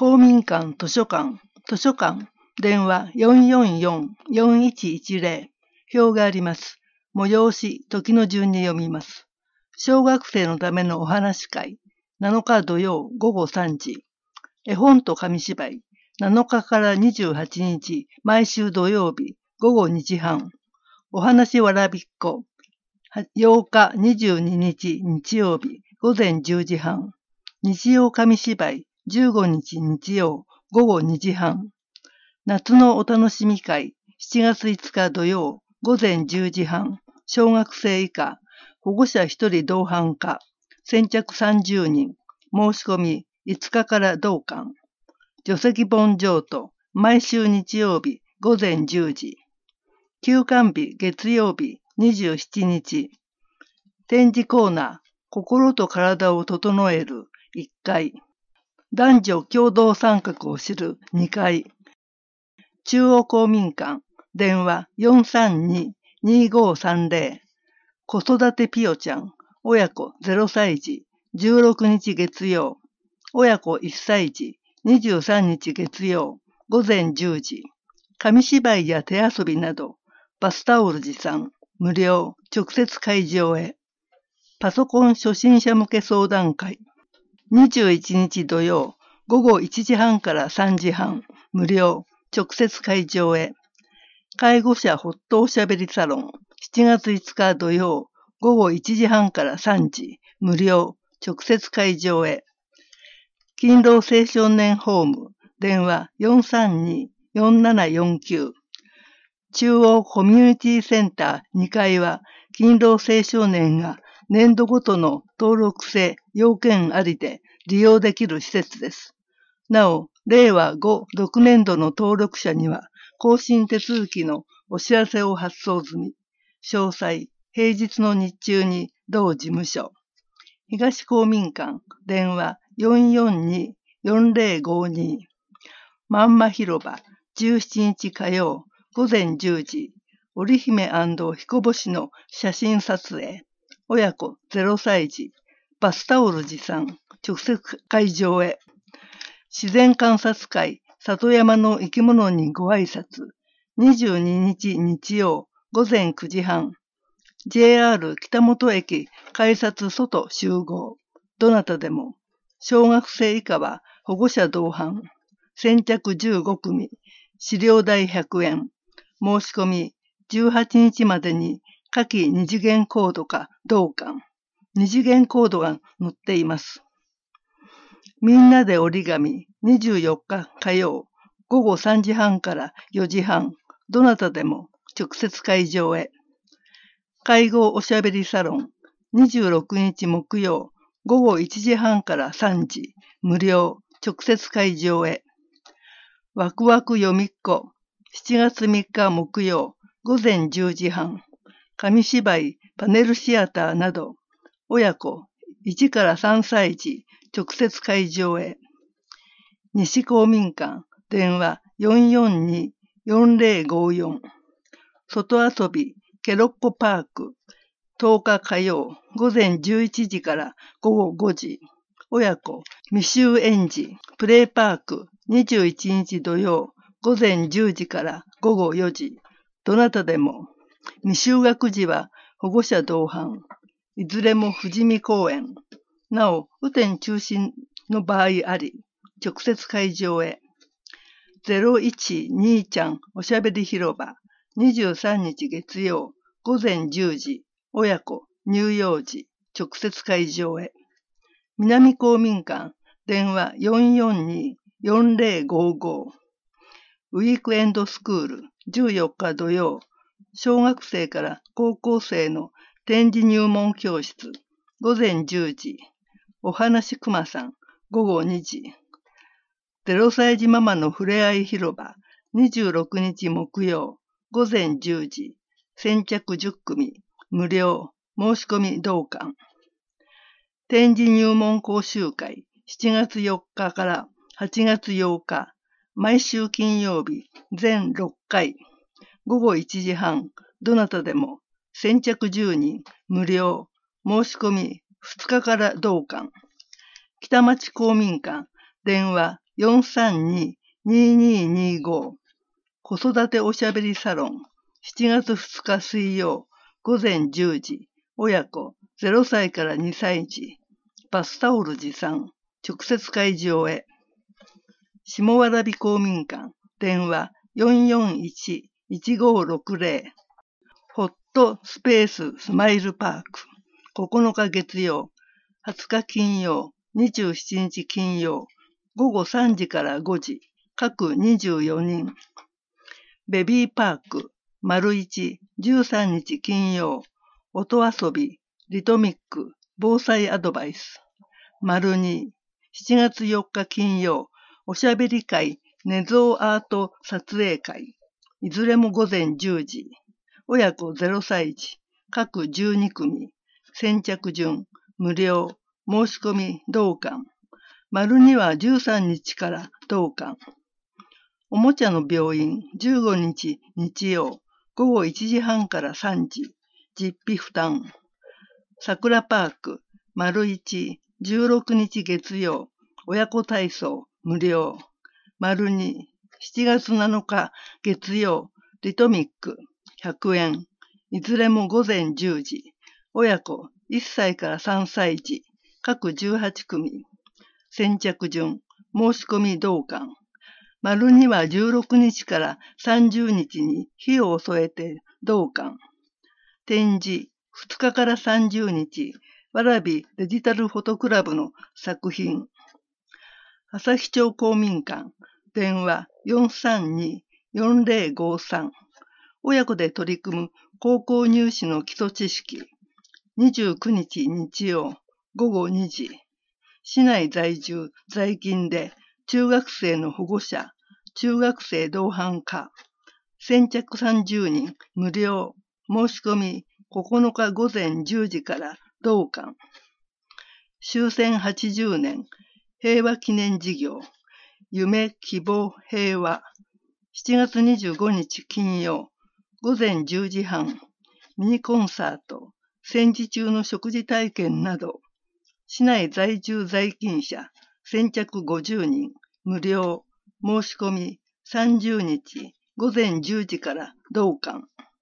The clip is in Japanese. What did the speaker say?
公民館図書館電話444-4110表があります。催し時の順に読みます。小学生のためのお話会7日土曜午後3時。絵本と紙芝居7日から28日毎週土曜日午後2時半。お話わらびっこ8日22日日曜日午前10時半。日曜紙芝居15日日曜午後2時半。夏のお楽しみ会7月5日土曜午前10時半。小学生以下保護者1人同伴可先着30人。申し込み5日から同館。除籍本譲渡毎週日曜日午前10時。休館日月曜日27日。展示コーナー心と体を整える1階。男女共同参画を知る2階。中央公民館電話432-2530。子育てピヨちゃん親子0歳児16日月曜。親子1歳児23日月曜午前10時。紙芝居や手遊びなどバスタオル持参無料直接会場へ。パソコン初心者向け相談会21日土曜午後1時半から3時半無料直接会場へ。介護者ほっとおしゃべりサロン7月5日土曜午後1時半から3時無料直接会場へ。勤労青少年ホーム電話432-4749。中央コミュニティセンター2階は勤労青少年が年度ごとの登録制要件ありで利用できる施設です。なお、令和5-6年度の登録者には更新手続きのお知らせを発送済み。詳細、平日の日中に同事務所。東公民館電話442-4052。まんま広場17日火曜午前10時。織姫彦星の写真撮影。親子0歳児。バスタオル持参。直接会場へ。自然観察会。里山の生き物にご挨拶。22日日曜午前9時半。JR 北本駅改札外集合。どなたでも。小学生以下は保護者同伴。先着15組。資料代100円。申し込み18日までに下記二次元コードか同館。二次元コードが載っています。みんなで折り紙24日火曜午後3時半から4時半。どなたでも直接会場へ。介護おしゃべりサロン26日木曜午後1時半から3時無料直接会場へ。ワクワク読みっこ7月3日木曜午前10時半。紙芝居パネルシアターなど親子1から3歳児直接会場へ。西公民館電話442-4054。外遊びケロッコパーク10日火曜午前11時から午後5時。親子未就園児プレイパーク21日土曜午前10時から午後4時。どなたでも。未就学児は保護者同伴。いずれも富士見公園。なお、雨天中心の場合あり、直接会場へ。012ちゃんおしゃべり広場。23日月曜午前10時。親子乳幼児直接会場へ。南公民館電話442-4055。ウィークエンドスクール14日土曜。小学生から高校生の展示入門教室午前10時。お話くまさん午後2時。0歳児ママのふれあい広場26日木曜午前10時。先着10組無料申し込み同館。展示入門講習会7月4日から8月8日。毎週金曜日全6回。午後1時半。どなたでも。先着10人無料申し込み2日から同館。北町公民館電話 432-2225子育ておしゃべりサロン7月2日水曜午前10時親子0歳から2歳児バスタオル持参直接会場へ下蕨公民館電話441-1560ホットスペーススマイルパーク9日月曜20日金曜27日金曜午後3時から5時各24人ベビーパーク丸1、13日金曜音遊びリトミック防災アドバイス丸2、7月4日金曜おしゃべり会寝相アート撮影会いずれも午前10時親子0歳児各12組先着順無料申し込み同館丸2は13日から同館おもちゃの病院15日日曜午後1時半から3時実費負担桜パーク丸1 16日月曜親子体操無料丸2 7月7日月曜リトミック100円いずれも午前10時親子1歳から3歳児各18組先着順申し込み同館丸2は16日から30日に火を添えて同館展示2日から30日蕨デジタルフォトクラブの作品旭町公民館電話432-4053親子で取り組む高校入試の基礎知識29日日曜午後2時市内在住在勤で中学生の保護者中学生同伴可先着30人無料申し込み9日午前10時から同館終戦80年平和記念事業夢希望平和7月25日金曜午前10時半ミニコンサート戦時中の食事体験など市内在住在勤者先着50人無料申し込み30日午前10時から同館